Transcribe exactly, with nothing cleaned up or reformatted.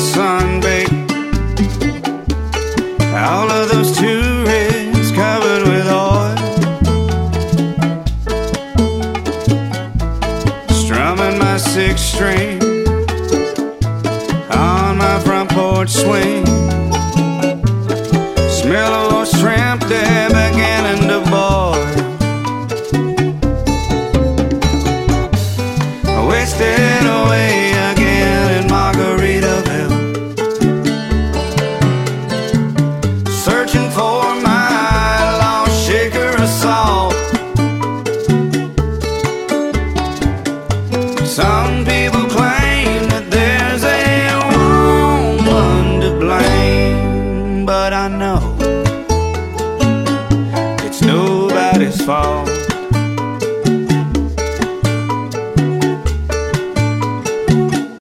sunbaked. All of those tourists covered with oil, strumming my six string on my front porch swing. Smell of those shrimp, they're beginning to boil. I wasted away again in Margaritaville, searching for my lost shaker of salt. Some people claim that there's a woman to blame, but I know it's nobody's fault.